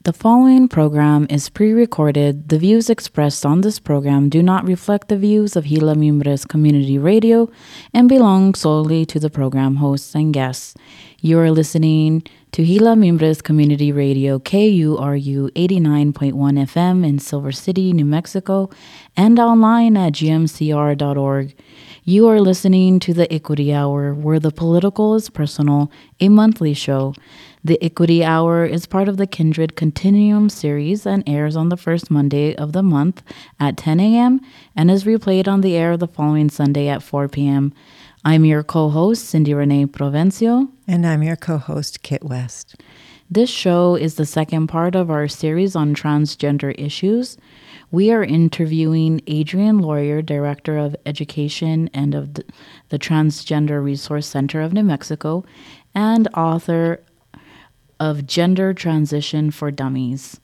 The following program is pre-recorded. The views expressed on this program do not reflect the views of Gila Mimbres Community Radio and belong solely to the program hosts and guests. You are listening to Gila Mimbres Community Radio, KURU 89.1 FM in Silver City, New Mexico, and online at gmcr.org. You are listening to the Equity Hour, where the political is personal, a monthly show. The Equity Hour is part of the Kindred Continuum series and airs on the first Monday of the month at 10 a.m. and is replayed on the air the following Sunday at 4 p.m. I'm your co-host, Cindy Renee Provencio. And I'm your co-host, Kit West. This show is the second part of our series on transgender issues. We are interviewing Adrienne Lawyer, Director of Education and of the Transgender Resource Center of New Mexico, and author of Gender Transition for Dummies.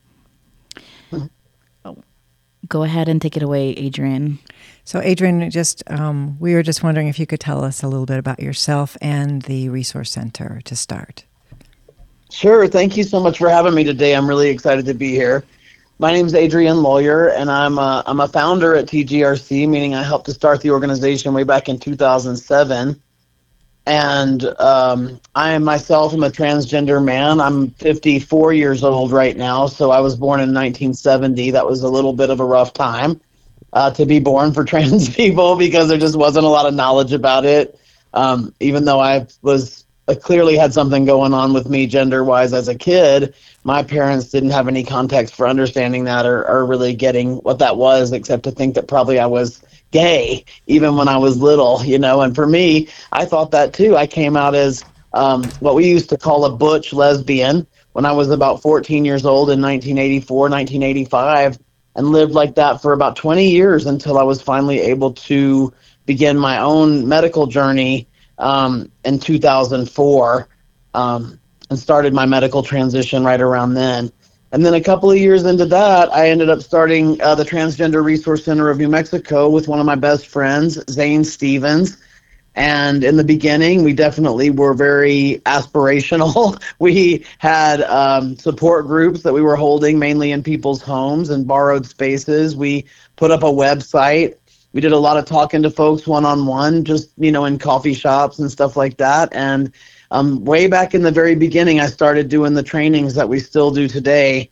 Go ahead and take it away, Adrienne. So, Adrienne, we were just wondering if you could tell us a little bit about yourself and the Resource Center to start. Sure. Thank you so much for having me today. I'm really excited to be here. My name is Adrienne Lawyer, and I'm a founder at TGRC, meaning I helped to start the organization way back in 2007. And I myself am a transgender man. I'm 54 years old right now, so I was born in 1970. That was a little bit of a rough time to be born for trans people because there just wasn't a lot of knowledge about it. Even though I clearly had something going on with me gender-wise as a kid, my parents didn't have any context for understanding that or really getting what that was, except to think that probably I was gay even when I was little, and for me, I thought that too. I came out as what we used to call a butch lesbian when I was about 14 years old in 1984, 1985, and lived like that for about 20 years until I was finally able to begin my own medical journey in 2004 and started my medical transition right around then. And then a couple of years into that, I ended up starting the Transgender Resource Center of New Mexico with one of my best friends, Zane Stevens. And in the beginning, we definitely were very aspirational. We had support groups that we were holding mainly in people's homes and borrowed spaces. We put up a website. We did a lot of talking to folks one-on-one, just, in coffee shops and stuff like that. And way back in the very beginning, I started doing the trainings that we still do today,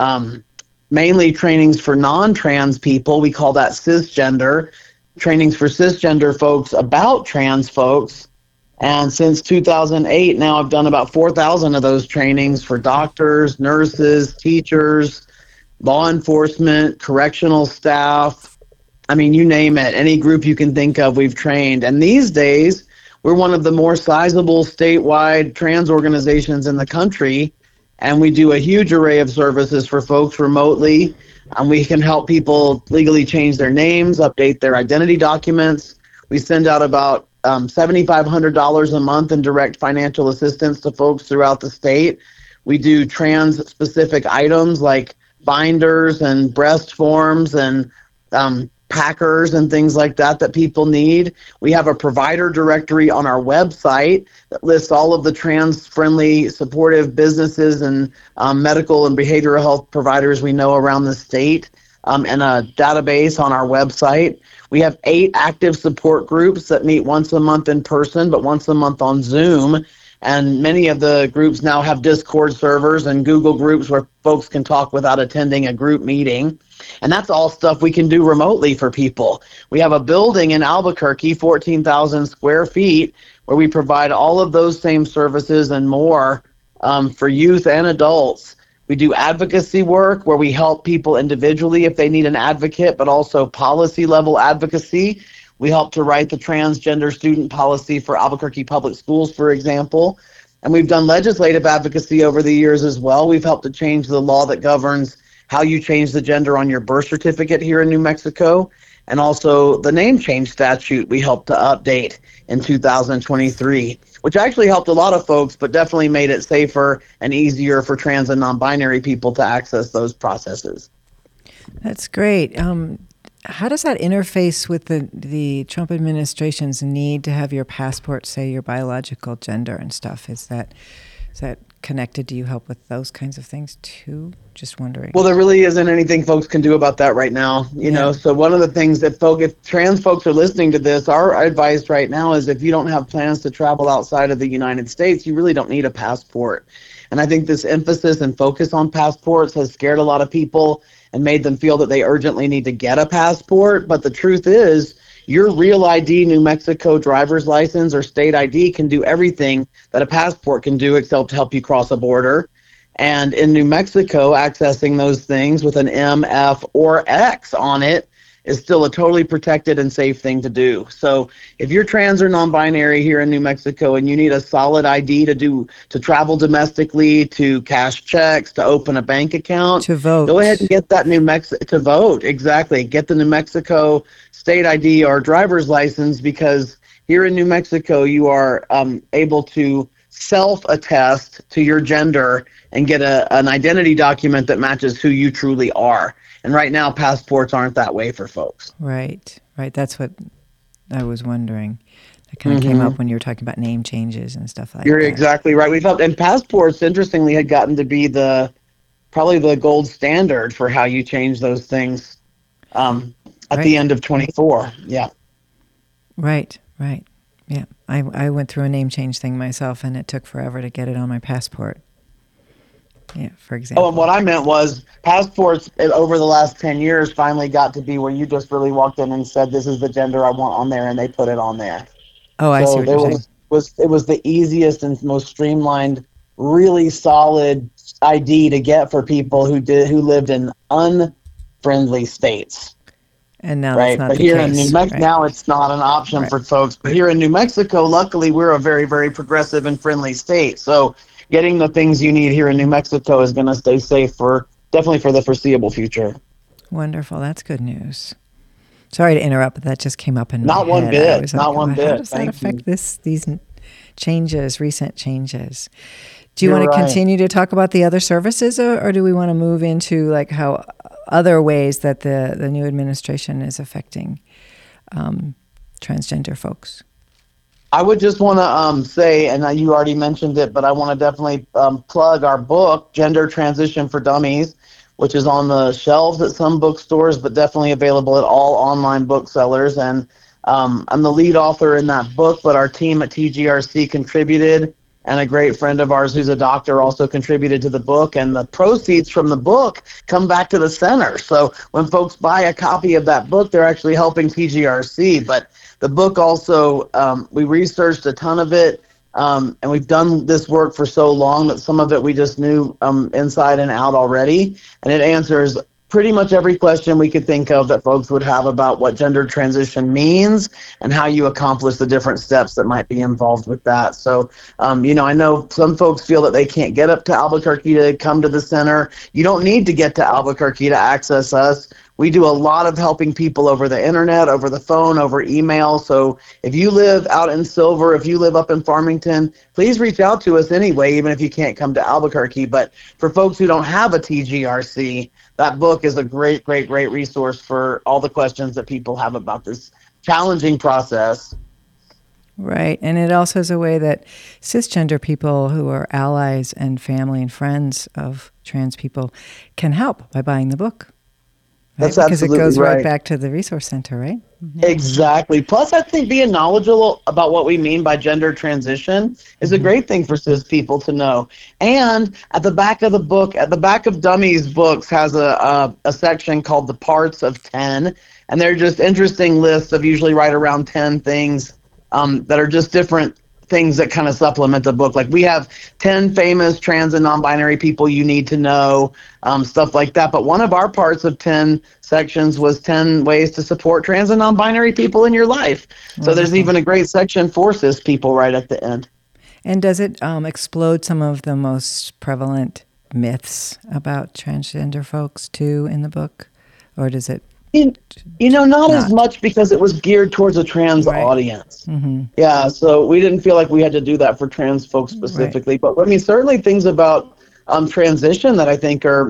mainly trainings for non-trans people. We call that cisgender, trainings for cisgender folks about trans folks. And since 2008, now I've done about 4,000 of those trainings for doctors, nurses, teachers, law enforcement, correctional staff. I mean, you name it. Any group you can think of, we've trained. And these days, we're one of the more sizable statewide trans organizations in the country, and we do a huge array of services for folks remotely. We can help people legally change their names, update their identity documents. We send out about $7,500 a month in direct financial assistance to folks throughout the state. We do trans-specific items like binders and breast forms and packers and things like that people need. We have a provider directory on our website that lists all of the trans-friendly supportive businesses and medical and behavioral health providers we know around the state, and a database on our website. We have 8 active support groups that meet once a month in person, but once a month on Zoom. And many of the groups now have Discord servers and Google groups where folks can talk without attending a group meeting. And that's all stuff we can do remotely for people. We have a building in Albuquerque, 14,000 square feet, where we provide all of those same services and more for youth and adults. We do advocacy work where we help people individually if they need an advocate, but also policy level advocacy. We help to write the transgender student policy for Albuquerque Public Schools, for example. And we've done legislative advocacy over the years as well. We've helped to change the law that governs how you change the gender on your birth certificate here in New Mexico. And also the name change statute we helped to update in 2023, which actually helped a lot of folks, but definitely made it safer and easier for trans and non-binary people to access those processes. That's great. How does that interface with the Trump administration's need to have your passport say your biological gender and stuff? Is that connected? Do you help with those kinds of things too? Just wondering. Well, there really isn't anything folks can do about that right now, you know. So one of the things that if trans folks are listening to this, our advice right now is if you don't have plans to travel outside of the United States, you really don't need a passport. And I think this emphasis and focus on passports has scared a lot of people and made them feel that they urgently need to get a passport. But the truth is, your real ID, New Mexico driver's license or state ID can do everything that a passport can do except help you cross a border. And in New Mexico, accessing those things with an M, F, or X on it is still a totally protected and safe thing to do. So if you're trans or non-binary here in New Mexico and you need a solid ID to travel domestically, to cash checks, to open a bank account, to vote, go ahead and get that to vote. Exactly. Get the New Mexico state ID or driver's license, because here in New Mexico, you are able to self-attest to your gender and get an identity document that matches who you truly are. And right now, passports aren't that way for folks. Right. That's what I was wondering. That kind of came up when you were talking about name changes and stuff like that. You're exactly right. And passports, interestingly, had gotten to be probably the gold standard for how you change those things at the end of 24. Yeah. Right. Yeah. I went through a name change thing myself, and it took forever to get it on my passport. Yeah, for example. Oh, and what I meant was passports over the last 10 years finally got to be where you just really walked in and said, this is the gender I want on there, and they put it on there. Oh, I see what you're saying. It was the easiest and most streamlined, really solid ID to get for people who lived in unfriendly states. And now right, that's not but the here case. In New Mexico, now it's not an option for folks. But here in New Mexico, luckily, we're a very, very progressive and friendly state. So getting the things you need here in New Mexico is going to stay safe definitely for the foreseeable future. Wonderful. That's good news. Sorry to interrupt, but that just came up in my head. Not one bit. How does that affect these changes, recent changes? Do you want to continue to talk about the other services, or do we want to move into like how other ways that the new administration is affecting transgender folks? I would just want to say, and you already mentioned it, but I want to definitely plug our book, Gender Transition for Dummies, which is on the shelves at some bookstores, but definitely available at all online booksellers. And I'm the lead author in that book, but our team at TGRC contributed, and a great friend of ours who's a doctor also contributed to the book, and the proceeds from the book come back to the center. So when folks buy a copy of that book, they're actually helping TGRC. But the book also, we researched a ton of it, and we've done this work for so long that some of it we just knew inside and out already, and it answers pretty much every question we could think of that folks would have about what gender transition means and how you accomplish the different steps that might be involved with that. So, I know some folks feel that they can't get up to Albuquerque to come to the center. You don't need to get to Albuquerque to access us. We do a lot of helping people over the internet, over the phone, over email. So if you live out in Silver, if you live up in Farmington, please reach out to us anyway, even if you can't come to Albuquerque. But for folks who don't have a TGRC, that book is a great, great, great resource for all the questions that people have about this challenging process. Right. And it also is a way that cisgender people who are allies and family and friends of trans people can help by buying the book. Right? That's absolutely because it goes right. right back to the resource center, right? Mm-hmm. Exactly. Plus, I think being knowledgeable about what we mean by gender transition is a great thing for cis people to know. And at the back of the book, at the back of Dummies books, has a section called the Parts of 10, and they're just interesting lists of usually right around 10 things that are just different things that kind of supplement the book. Like we have 10 famous trans and non-binary people you need to know, stuff like that. But one of our parts of 10 sections was 10 ways to support trans and non-binary people in your life. So there's even a great section for cis people right at the end. And does it explode some of the most prevalent myths about transgender folks too in the book? Or does it? Not as much, because it was geared towards a trans audience. Mm-hmm. Yeah, so we didn't feel like we had to do that for trans folks specifically. Right. But certainly things about transition that I think are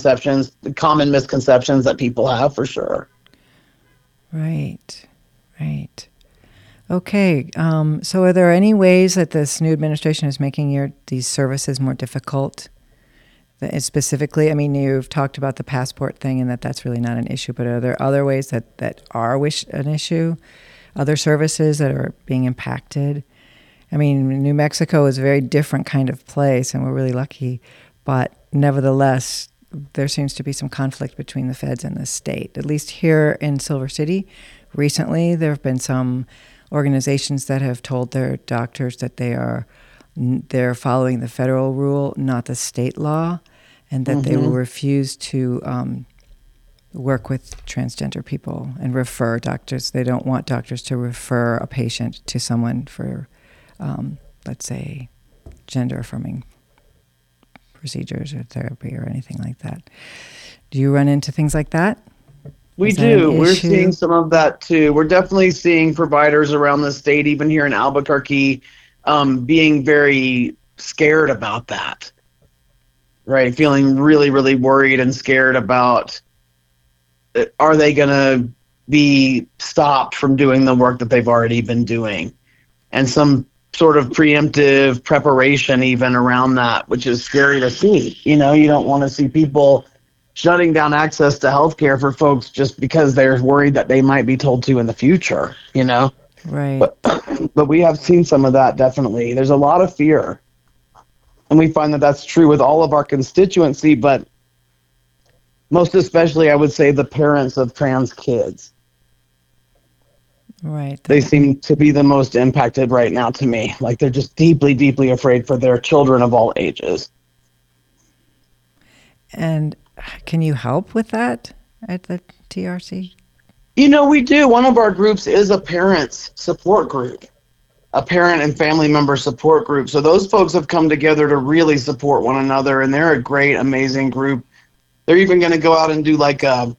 common misconceptions that people have for sure. Right. Okay. So are there any ways that this new administration is making these services more difficult? Specifically, I mean, you've talked about the passport thing and that's really not an issue, but are there other ways that are an issue? Other services that are being impacted? I mean, New Mexico is a very different kind of place, and we're really lucky. But nevertheless, there seems to be some conflict between the feds and the state. At least here in Silver City, recently, there have been some organizations that have told their doctors that they're following the federal rule, not the state law, and that they will refuse to work with transgender people and refer doctors. They don't want doctors to refer a patient to someone for, let's say, gender-affirming procedures or therapy or anything like that. Do you run into things like that? We do. We're seeing some of that too. We're definitely seeing providers around the state, even here in Albuquerque, being very scared about that. Right, feeling really, really worried and scared about, are they going to be stopped from doing the work that they've already been doing? And some sort of preemptive preparation even around that, which is scary to see. You know, you don't want to see people shutting down access to healthcare for folks just because they're worried that they might be told to in the future, you know? Right. But we have seen some of that, definitely. There's a lot of fear. And we find that that's true with all of our constituency, but most especially, I would say, the parents of trans kids. Right. They seem to be the most impacted right now to me. Like they're just deeply, deeply afraid for their children of all ages. And can you help with that at the TRC? You know, we do. One of our groups is a parents support group, a parent and family member support group. So those folks have come together to really support one another, and they're a great, amazing group. They're even going to go out and do like a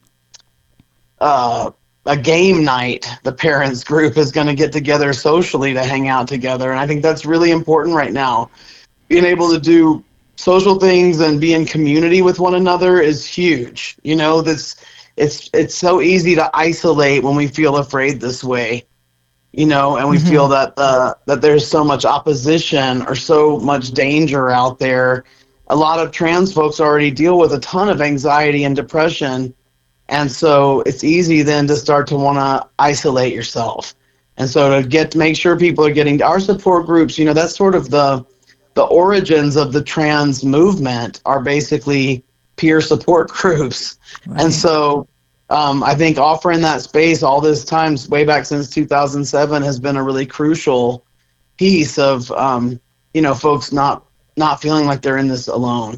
game night. The parents group is going to get together socially to hang out together, and I think that's really important right now. Being able to do social things and be in community with one another is huge. You know, it's so easy to isolate when we feel afraid this way, you know, and we feel that that there's so much opposition or so much danger out there. A lot of trans folks already deal with a ton of anxiety and depression, and so it's easy then to start to want to isolate yourself. And so to make sure people are getting our support groups, you know, that's sort of the origins of the trans movement are basically peer support groups. Right. And so I think offering that space all this time, way back since 2007, has been a really crucial piece of, you know, folks not feeling like they're in this alone.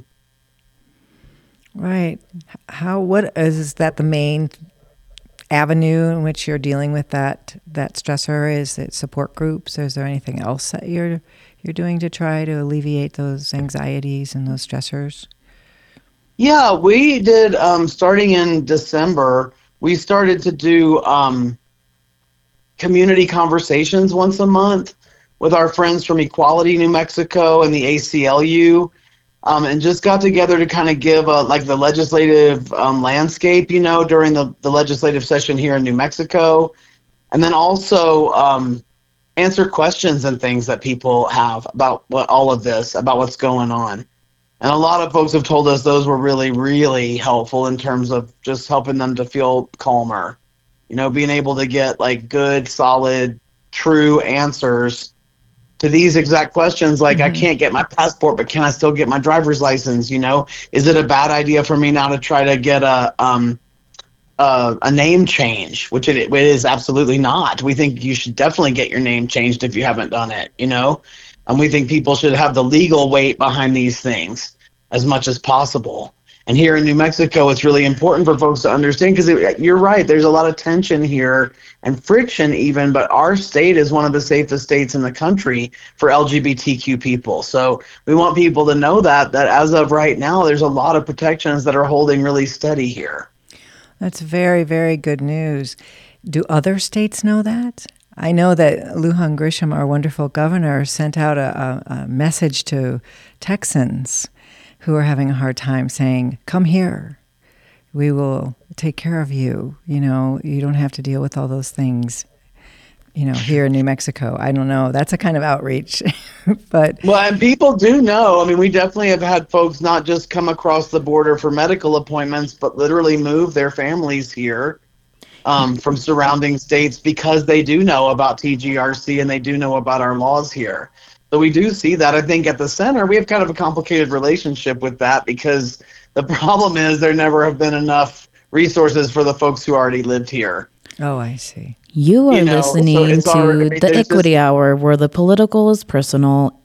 Right. What is that the main avenue in which you're dealing with that stressor? Is it support groups? Or is there anything else that you're doing to try to alleviate those anxieties and those stressors? Yeah, we did, starting in December, we started to do community conversations once a month with our friends from Equality New Mexico and the ACLU, and just got together to kind of give like the legislative landscape, you know, during the legislative session here in New Mexico, and then also answer questions and things that people have about all of this, about what's going on. And a lot of folks have told us those were really, really helpful in terms of just helping them to feel calmer, you know, being able to get like good, solid, true answers to these exact questions. Like, I can't get my passport, but can I still get my driver's license? You know, is it a bad idea for me now to try to get a name change, which it is absolutely not. We think you should definitely get your name changed if you haven't done it, you know? And we think people should have the legal weight behind these things as much as possible. And here in New Mexico, it's really important for folks to understand, because you're right, there's a lot of tension here and friction even, but our state is one of the safest states in the country for LGBTQ people. So we want people to know that as of right now, there's a lot of protections that are holding really steady here. That's very, very good news. Do other states know that? I know that Lujan Grisham, our wonderful governor, sent out a message to Texans who are having a hard time saying, come here. We will take care of you. You know, you don't have to deal with all those things. here in New Mexico. I don't know. That's a kind of outreach. But well, and people do know. I mean, we definitely have had folks not just come across the border for medical appointments, but literally move their families here from surrounding states because they do know about TGRC and they do know about our laws here. So we do see that. I think at the center, we have kind of a complicated relationship with that because the problem is there never have been enough resources for the folks who already lived here. Oh, I see. You are listening to the Equity Hour, where the political is personal.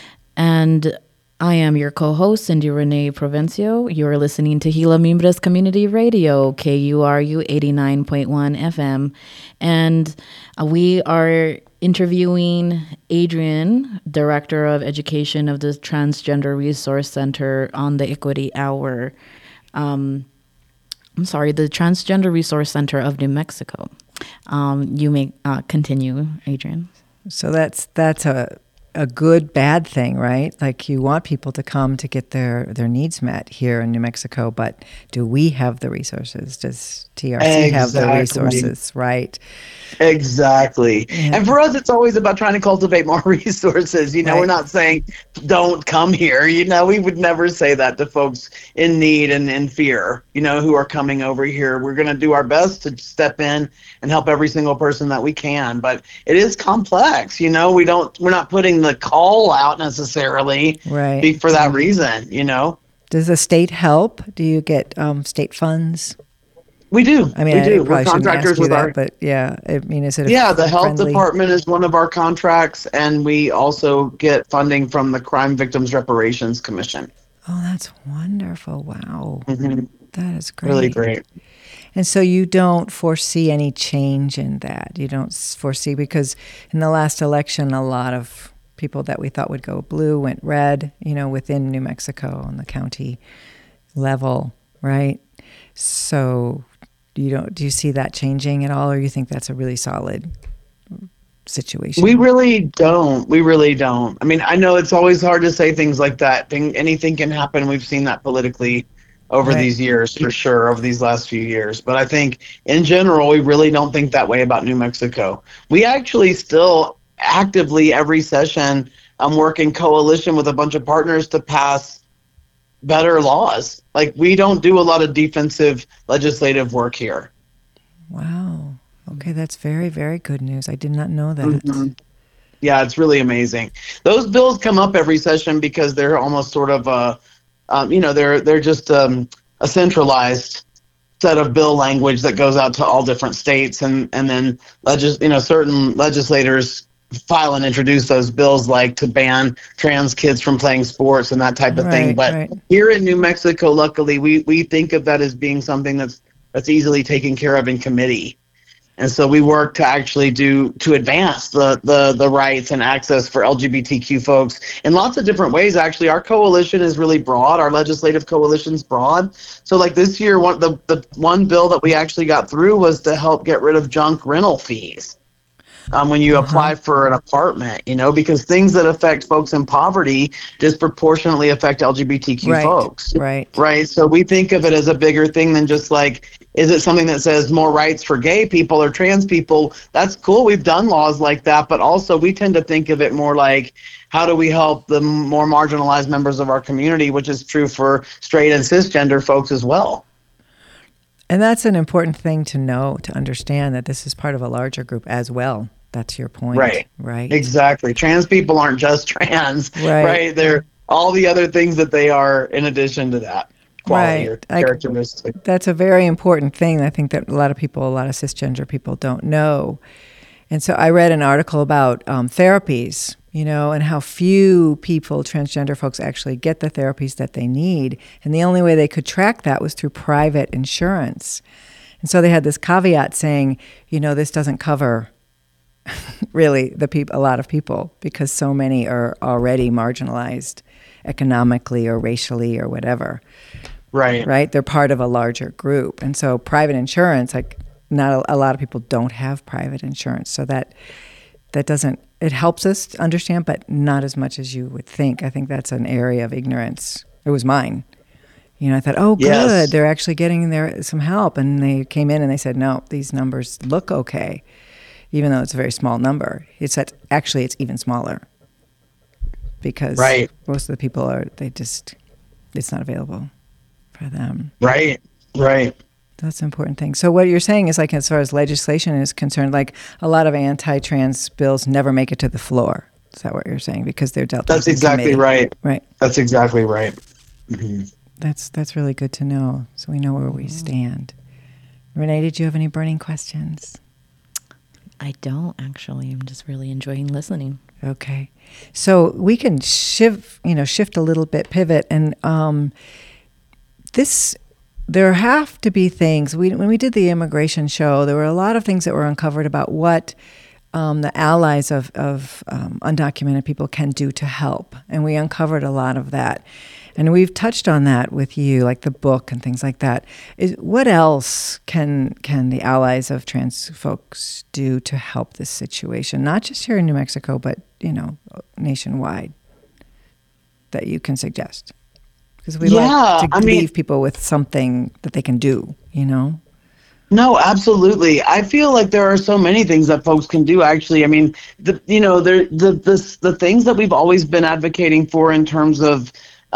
And I am your co-host, Cindy Renee Provencio. You're listening to Gila Mimbres Community Radio, KURU 89.1 FM. And we are interviewing Adrian, Director of Education of the Transgender Resource Center, on the Equity Hour. The Transgender Resource Center of New Mexico. You may continue, Adrian. So that's a good, bad thing, right? Like you want people to come to get their needs met here in New Mexico, but do we have the resources? Does TRC have the resources, right? Exactly. Yeah. And for us, it's always about trying to cultivate more resources. Right. We're not saying don't come here. We would never say that to folks in need and in fear, who are coming over here. We're going to do our best to step in and help every single person that we can. But it is complex. We're not putting the call out necessarily right. for that reason, Does the state help? Do you get state funds? We do. I mean, we do. We're contractors with that, but yeah, I mean, is it? The health department is one of our contracts, and we also get funding from the Crime Victims Reparations Commission. Oh, that's wonderful! Wow, That is great. Really great. And so you don't foresee any change in that. You don't foresee, because in the last election, a lot of people that we thought would go blue went red. Within New Mexico on the county level, right? So. Do you see that changing at all, or you think that's a really solid situation? We really don't. I mean, I know it's always hard to say things like that. Anything can happen. We've seen that politically over these years, for sure, over these last few years. But I think in general, we really don't think that way about New Mexico. We actually still actively every session work in coalition with a bunch of partners to pass better laws. Like, we don't do a lot of defensive legislative work here. Wow. Okay, that's very, very good news. I did not know that. Mm-hmm. Yeah, it's really amazing. Those bills come up every session because they're almost sort of they're just a centralized set of bill language that goes out to all different states, and then certain legislators file and introduce those bills, like to ban trans kids from playing sports and that type of thing. But here in New Mexico, luckily, we think of that as being something that's easily taken care of in committee. And so we work to actually to advance the rights and access for LGBTQ folks in lots of different ways. Actually, our coalition is really broad. Our legislative coalition's broad. So like this year, the one bill that we actually got through was to help get rid of junk rental fees. When you apply for an apartment, because things that affect folks in poverty disproportionately affect LGBTQ folks. Right. So we think of it as a bigger thing than just like, is it something that says more rights for gay people or trans people? That's cool. We've done laws like that. But also we tend to think of it more like, how do we help the more marginalized members of our community, which is true for straight and cisgender folks as well. And that's an important thing to know, to understand that this is part of a larger group as well. That's your point. Right. Exactly. Trans people aren't just trans. Right. They're all the other things that they are in addition to that quality or characteristic. That's a very important thing. I think that a lot of cisgender people don't know. And so I read an article about therapies, and how few people, transgender folks, actually get the therapies that they need. And the only way they could track that was through private insurance. And so they had this caveat saying, this doesn't cover really a lot of people, because so many are already marginalized economically or racially or whatever. Right? They're part of a larger group. And so private insurance, not a lot of people don't have private insurance. So that doesn't, it helps us to understand, but not as much as you would think. I think that's an area of ignorance. It was mine. I thought, oh, good, they're actually getting some help. And they came in and they said, no, these numbers look okay. even though it's a very small number. It's even smaller because most of the people it's not available for them. Right. That's an important thing. So what you're saying is, like, as far as legislation is concerned, like a lot of anti-trans bills never make it to the floor. Is that what you're saying? Because they're dealt with. That's exactly right. Right. That's exactly right. Mm-hmm. That's really good to know, so we know where we stand. Renee, did you have any burning questions? I don't, actually. I'm just really enjoying listening. Okay. So we can shift a little bit, pivot, and there have to be things. When we did the immigration show, there were a lot of things that were uncovered about what the allies of undocumented people can do to help, and we uncovered a lot of that. And we've touched on that with you, like the book and things like that. What else can the allies of trans folks do to help this situation? Not just here in New Mexico, but, nationwide, that you can suggest? Because we like to leave people with something that they can do, No, absolutely. I feel like there are so many things that folks can do. Actually, I mean, the things that we've always been advocating for in terms of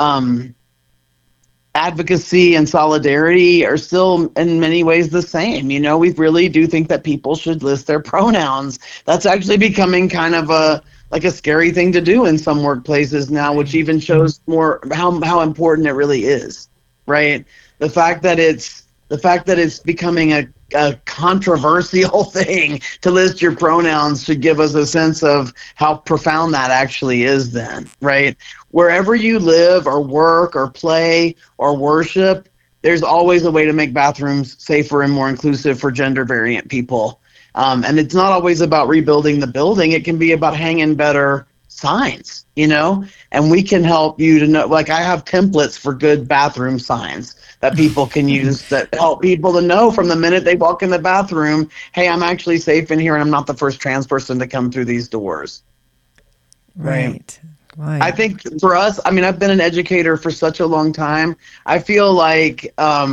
advocacy and solidarity are still in many ways the same. We really do think that people should list their pronouns. That's actually becoming kind of a scary thing to do in some workplaces now, which even shows more how important it really is, right? The fact that it's becoming a controversial thing to list your pronouns should give us a sense of how profound that actually is then, right? Wherever you live or work or play or worship, there's always a way to make bathrooms safer and more inclusive for gender variant people. And it's not always about rebuilding the building. It can be about hanging better signs, and we can help you to know, like I have templates for good bathroom signs that people can use that help people to know from the minute they walk in the bathroom, hey, I'm actually safe in here and I'm not the first trans person to come through these doors. Right. I think for us, I mean, I've been an educator for such a long time. I feel like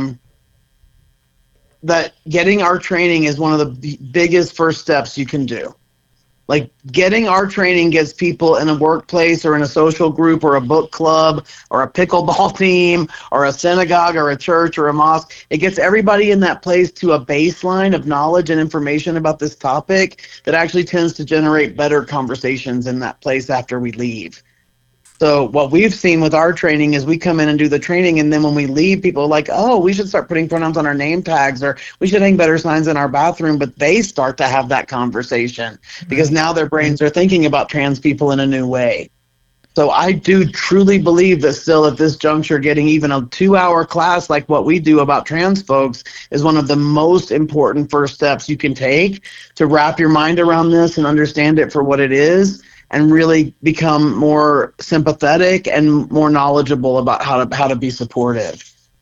that getting our training is one of the biggest first steps you can do. Like getting our training gets people in a workplace or in a social group or a book club or a pickleball team or a synagogue or a church or a mosque. It gets everybody in that place to a baseline of knowledge and information about this topic that actually tends to generate better conversations in that place after we leave. So what we've seen with our training is we come in and do the training, and then when we leave, people are like, oh, we should start putting pronouns on our name tags, or we should hang better signs in our bathroom. But they start to have that conversation because now their brains are thinking about trans people in a new way. So I do truly believe that still at this juncture, getting even a 2-hour class like what we do about trans folks is one of the most important first steps you can take to wrap your mind around this and understand it for what it is, and really become more sympathetic and more knowledgeable about how to be supportive.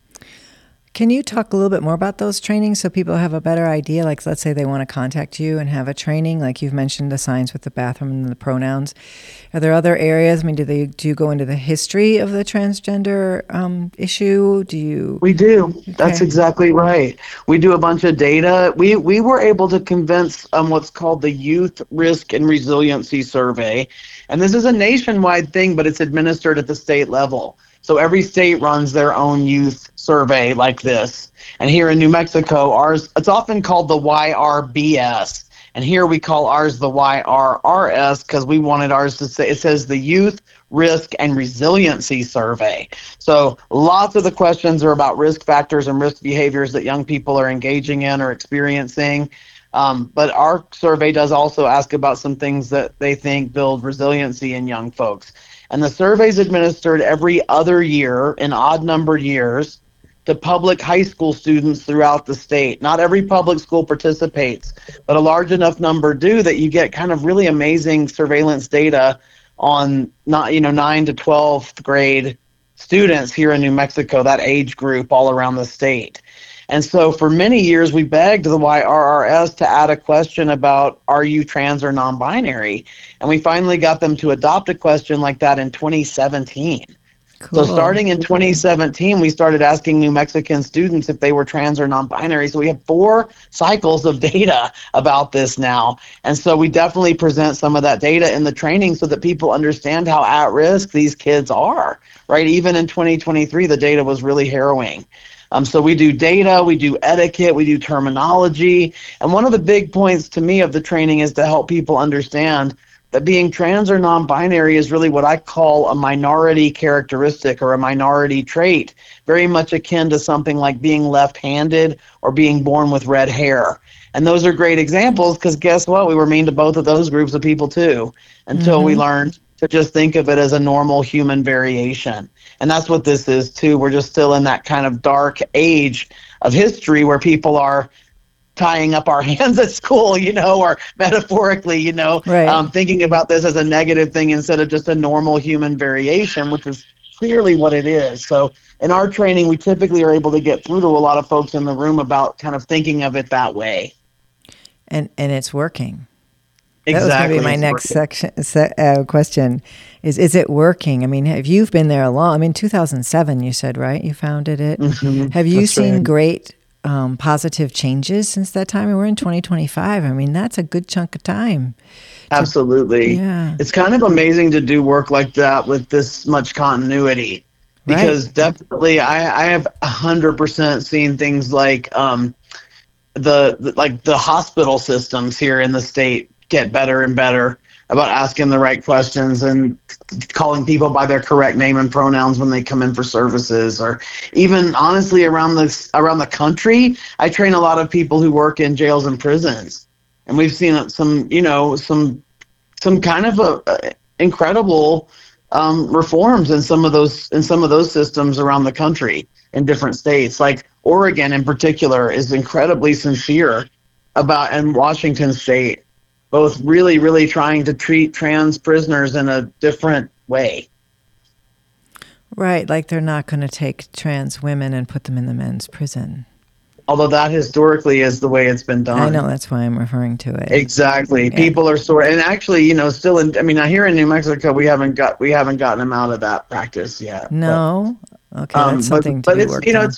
Can you talk a little bit more about those trainings so people have a better idea? Like, let's say they want to contact you and have a training, like you've mentioned the signs with the bathroom and the pronouns. Are there other areas? I mean, do you go into the history of the transgender issue? We do. Okay. That's exactly right. We do a bunch of data. We were able to convince what's called the Youth Risk and Resiliency Survey. And this is a nationwide thing, but it's administered at the state level. So every state runs their own youth survey like this. And here in New Mexico, ours, it's often called the YRBS. And here we call ours the YRRS because we wanted ours to say, it says the Youth Risk and Resiliency Survey. So lots of the questions are about risk factors and risk behaviors that young people are engaging in or experiencing. But our survey does also ask about some things that they think build resiliency in young folks. And the survey is administered every other year in odd-numbered years to public high school students throughout the state. Not every public school participates, but a large enough number do that you get kind of really amazing surveillance data on 9 to 12th grade students here in New Mexico, that age group all around the state. And so for many years, we begged the YRRS to add a question about, are you trans or non-binary? And we finally got them to adopt a question like that in 2017. So starting in 2017, we started asking New Mexican students if they were trans or non-binary. So we have 4 cycles of data about this now. And so we definitely present some of that data in the training so that people understand how at risk these kids are, right? Even in 2023, the data was really harrowing. So we do data, we do etiquette, we do terminology. And one of the big points to me of the training is to help people understand that being trans or non-binary is really what I call a minority characteristic or a minority trait, very much akin to something like being left-handed or being born with red hair. And those are great examples because guess what? We were mean to both of those groups of people too until we learned to just think of it as a normal human variation. And that's what this is too. We're just still in that kind of dark age of history where people are tying up our hands at school, or metaphorically, thinking about this as a negative thing instead of just a normal human variation, which is clearly what it is. So in our training, we typically are able to get through to a lot of folks in the room about kind of thinking of it that way. And it's working. Exactly. That was going to be my next question is it working? I mean, have you been there long? I mean, 2007, you said, right? You founded it. Mm-hmm. Have you seen great positive changes since that time? And we're in 2025. I mean, that's a good chunk of time. Absolutely. Yeah. It's kind of amazing to do work like that with this much continuity. Because definitely I have 100% seen things like the hospital systems here in the state get better and better about asking the right questions and calling people by their correct name and pronouns when they come in for services, or even honestly around the country. I train a lot of people who work in jails and prisons, and we've seen some kind of incredible reforms in some of those systems around the country in different states. Like Oregon in particular is incredibly sincere about, and Washington State, both really, really trying to treat trans prisoners in a different way. Right, like they're not going to take trans women and put them in the men's prison. Although that historically is the way it's been done. I know, that's why I'm referring to it. Exactly. Yeah. People are and actually, still here in New Mexico, we haven't gotten them out of that practice yet. No. But, okay, that's something to be worked on.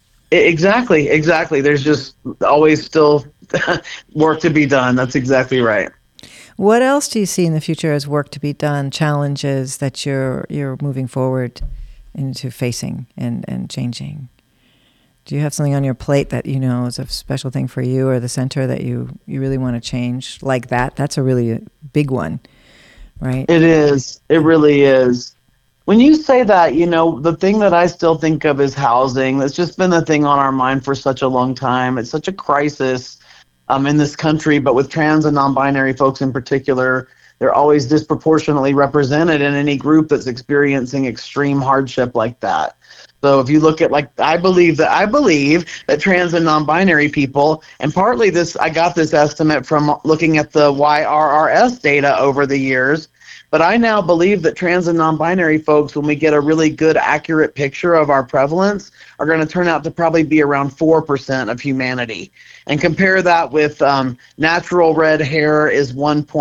Exactly. There's just always still work to be done. That's exactly right. What else do you see in the future as work to be done, challenges that you're moving forward into facing and changing? Do you have something on your plate that is a special thing for you or the center that you really want to change like that? That's a really big one, right? It is. It really is. When you say that, the thing that I still think of is housing. That's just been the thing on our mind for such a long time. It's such a crisis in this country, but with trans and non-binary folks in particular, they're always disproportionately represented in any group that's experiencing extreme hardship like that. So if you look at I believe that trans and non-binary people, and partly I got this estimate from looking at the YRRS data over the years, but I now believe that trans and non-binary folks, when we get a really good, accurate picture of our prevalence, are going to turn out to probably be around 4% of humanity. And compare that with natural red hair is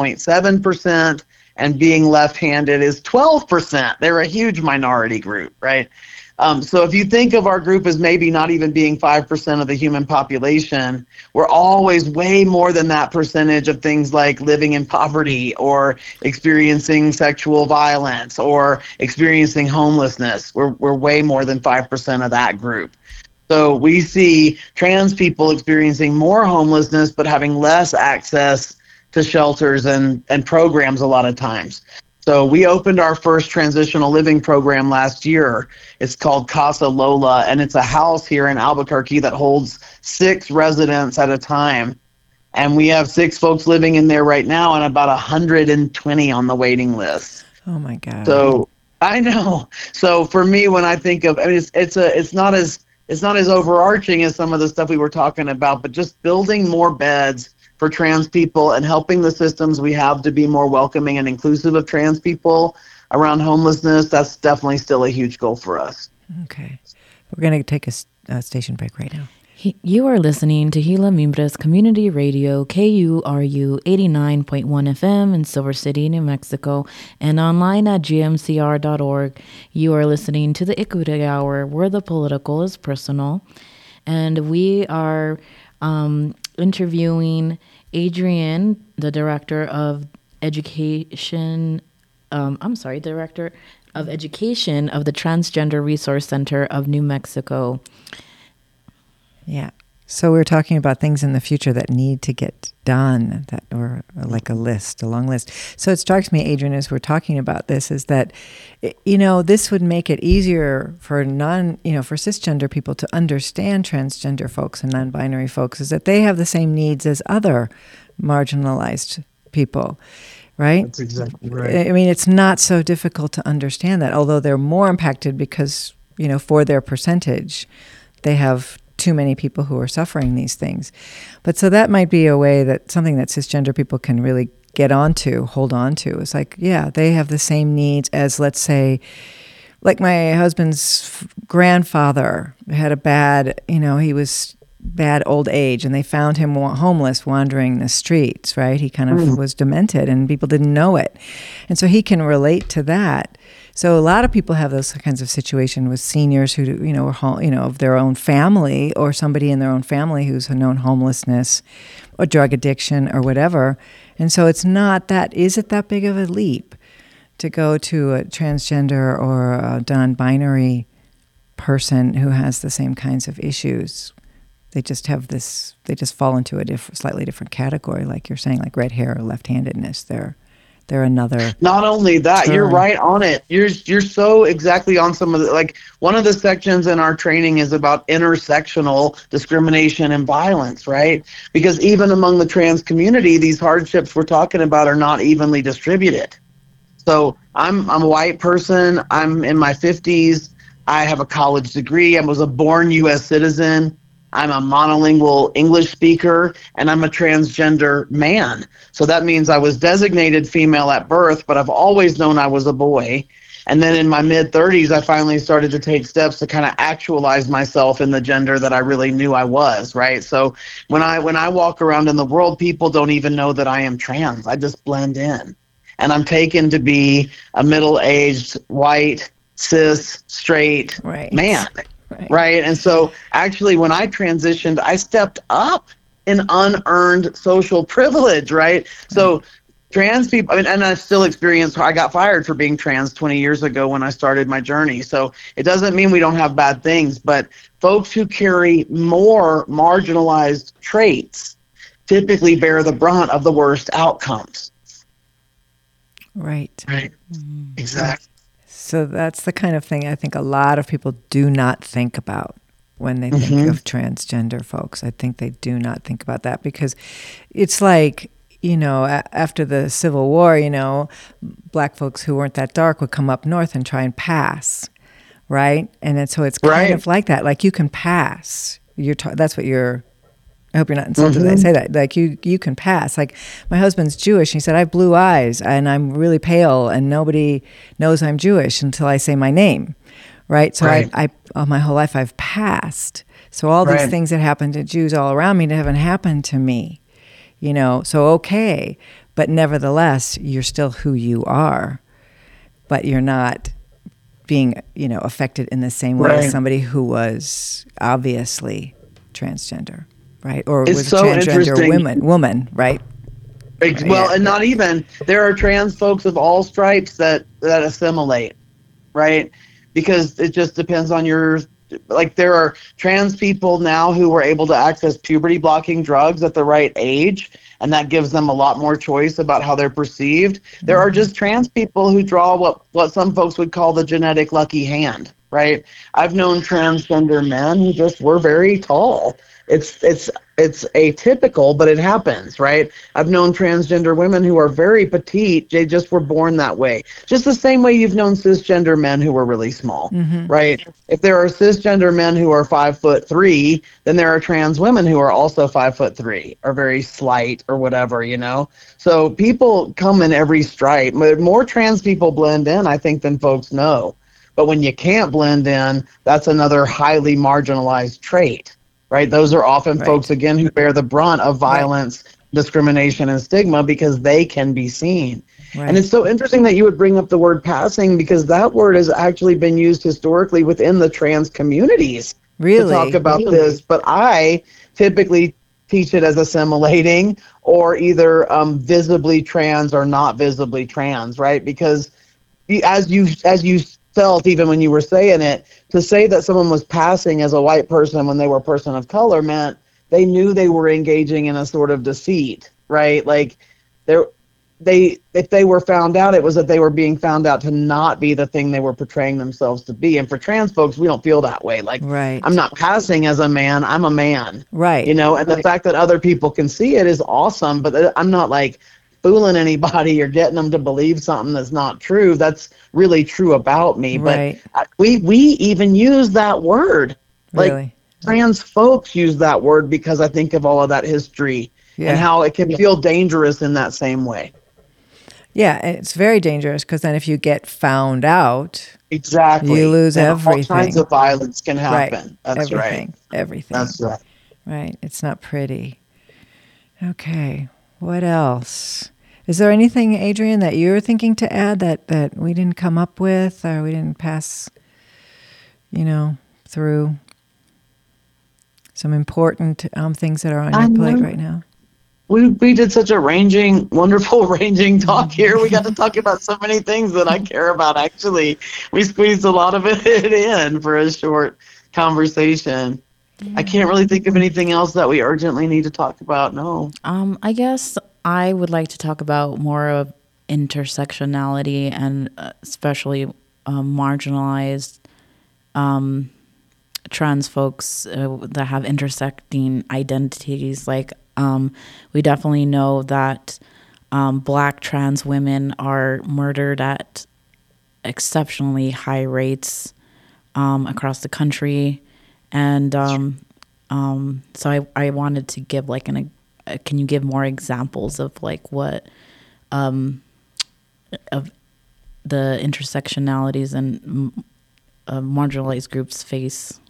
1.7%, and being left-handed is 12%. They're a huge minority group, right? So if you think of our group as maybe not even being 5% of the human population, we're always way more than that percentage of things like living in poverty or experiencing sexual violence or experiencing homelessness. We're way more than 5% of that group. So we see trans people experiencing more homelessness but having less access to shelters and programs a lot of times. So we opened our first transitional living program last year. It's called Casa Lola, and it's a house here in Albuquerque that holds 6 residents at a time. And we have 6 folks living in there right now and about 120 on the waiting list. Oh my God. So I know. So for me, when I think of, it's not as overarching as some of the stuff we were talking about, but just building more beds for trans people and helping the systems we have to be more welcoming and inclusive of trans people around homelessness, that's definitely still a huge goal for us. Okay. We're going to take a station break right now. You are listening to Gila Mimbres Community Radio, KURU 89.1 FM in Silver City, New Mexico, and online at gmcr.org. You are listening to the Ikude Hour, where the political is personal. And we are interviewing Adrienne, the Director of Education, Director of Education of the Transgender Resource Center of New Mexico. Yeah. So we're talking about things in the future that need to get done, or like a long list. So it strikes me, Adrienne, as we're talking about this, is that, this would make it easier for for cisgender people to understand transgender folks and non-binary folks, is that they have the same needs as other marginalized people. Right? That's exactly right. I mean, it's not so difficult to understand that, although they're more impacted because, for their percentage, they have too many people who are suffering these things. But so that might be a way something that cisgender people can really hold on to. It's like, yeah, they have the same needs as, let's say, like my husband's grandfather had a bad, he was bad old age, and they found him homeless wandering the streets, right? He kind of was demented and people didn't know it. And so he can relate to that. So a lot of people have those kinds of situations with seniors who, of their own family, or somebody in their own family who's known homelessness or drug addiction or whatever. And so is it that big of a leap to go to a transgender or a non-binary person who has the same kinds of issues? They just fall into a slightly different category, like you're saying, like red hair or left-handedness. They're another. Not only that, term. You're right on it. You're so exactly on some of the, like, one of the sections in our training is about intersectional discrimination and violence, right? Because even among the trans community, these hardships we're talking about are not evenly distributed. So I'm a white person. I'm in my 50s. I have a college degree. I was a born U.S. citizen. I'm a monolingual English speaker, and I'm a transgender man. So that means I was designated female at birth, but I've always known I was a boy. And then in my mid-30s, I finally started to take steps to kind of actualize myself in the gender that I really knew I was, right? So when I walk around in the world, people don't even know that I am trans. I just blend in. And I'm taken to be a middle-aged, white, cis, straight man. Right. And so actually when I transitioned, I stepped up in unearned social privilege, right? So trans people, and I still I got fired for being trans 20 years ago when I started my journey. So it doesn't mean we don't have bad things, but folks who carry more marginalized traits typically bear the brunt of the worst outcomes. Right. Mm-hmm. Exactly. So that's the kind of thing I think a lot of people do not think about when they think of transgender folks. I think they do not think about that because it's like, after the Civil War, black folks who weren't that dark would come up north and try and pass, right? And so it's kind of like that. Like you can pass. That's what you're. I hope you're not insulted that I say that. Like you can pass. Like my husband's Jewish. And he said, I have blue eyes and I'm really pale and nobody knows I'm Jewish until I say my name. Right. So I my whole life I've passed. So all these things that happen to Jews all around me haven't happened to me. So okay. But nevertheless, you're still who you are. But you're not being, affected in the same way as somebody who was obviously transgender. Right, or it's was so a transgender woman, right? Well, and not even. There are trans folks of all stripes that assimilate, right? Because it just depends on there are trans people now who were able to access puberty-blocking drugs at the right age, and that gives them a lot more choice about how they're perceived. There are just trans people who draw what some folks would call the genetic lucky hand, right? I've known transgender men who just were very tall. It's atypical, but it happens, right? I've known transgender women who are very petite. They just were born that way. Just the same way you've known cisgender men who were really small, right? If there are cisgender men who are 5'3", then there are trans women who are also 5'3", or very slight or whatever, So people come in every stripe. More trans people blend in, I think, than folks know. But when you can't blend in, that's another highly marginalized trait. right? Those are often Right. folks, again, who bear the brunt of violence, discrimination, and stigma because they can be seen. Right. And it's so interesting that you would bring up the word passing, because that word has actually been used historically within the trans communities Really? to talk about this. But I typically teach it as assimilating, or either visibly trans or not visibly trans, right? Because as you felt, even when you were saying it, to say that someone was passing as a white person when they were a person of color meant they knew they were engaging in a sort of deceit, right? Like if they were found out, it was that they were being found out to not be the thing they were portraying themselves to be. And for trans folks, we don't feel that way. Like, Right. I'm not passing as a man, I'm a man. Right. You know, and the fact that other people can see it is awesome, but I'm not like fooling anybody or getting them to believe something that's not true. That's really true about me. Right. But we even use that word. Like, Really? trans folks use that word because I think of all of that history Yeah. and how it can feel dangerous in that same way. Yeah, and it's very dangerous because then if you get found out, Exactly. you lose And everything. all kinds of violence can happen. Right. That's Everything. right. Everything. That's right. Right. It's not pretty. Okay. What else? Is there anything, Adrian, that you're thinking to add that we didn't come up with or we didn't pass, through some important things that are on your plate right now? We did such a wonderful ranging talk here. We got to talk about so many things that I care about, actually. We squeezed a lot of it in for a short conversation. I can't really think of anything else that we urgently need to talk about, no. I guess I would like to talk about more of intersectionality and especially marginalized trans folks that have intersecting identities. Like, we definitely know that Black trans women are murdered at exceptionally high rates across the country. And so I wanted to give like can you give more examples of like what of the intersectionalities and marginalized groups face?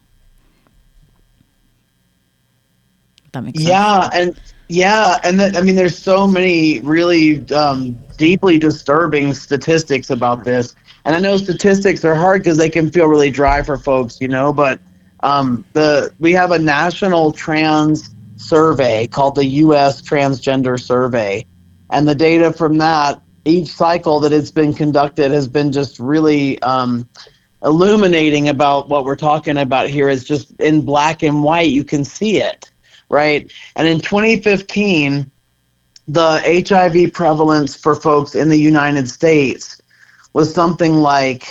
That makes sense. I mean, there's so many really deeply disturbing statistics about this, and I know statistics are hard because they can feel really dry for folks, but we have a national trans survey called the U.S. Transgender Survey, and the data from that, each cycle that it's been conducted has been just really illuminating about what we're talking about here. Is just in black and white, you can see it. Right. And in 2015, the HIV prevalence for folks in the United States was something like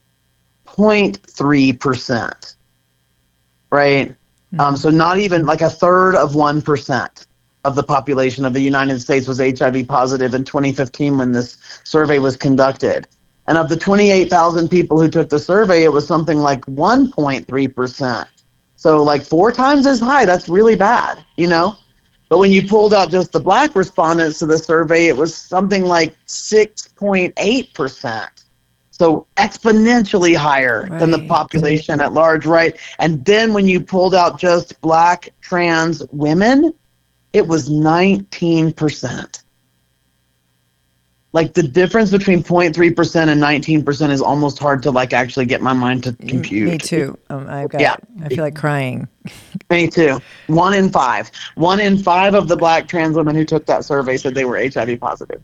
0.3%. Right. Mm-hmm. So not even like a third of 1% of the population of the United States was HIV positive in 2015 when this survey was conducted. And of the 28,000 people who took the survey, it was something like 1.3%. So like 4 times as high. That's really bad, But when you pulled out just the Black respondents to the survey, it was something like 6.8%. So exponentially higher than the population at large, right? And then when you pulled out just Black trans women, it was 19%. Like the difference between 0.3% and 19% is almost hard to like actually get my mind to compute. Me too. I feel like crying. Me too. 1 in 5. 1 in 5 of the Black trans women who took that survey said they were HIV positive.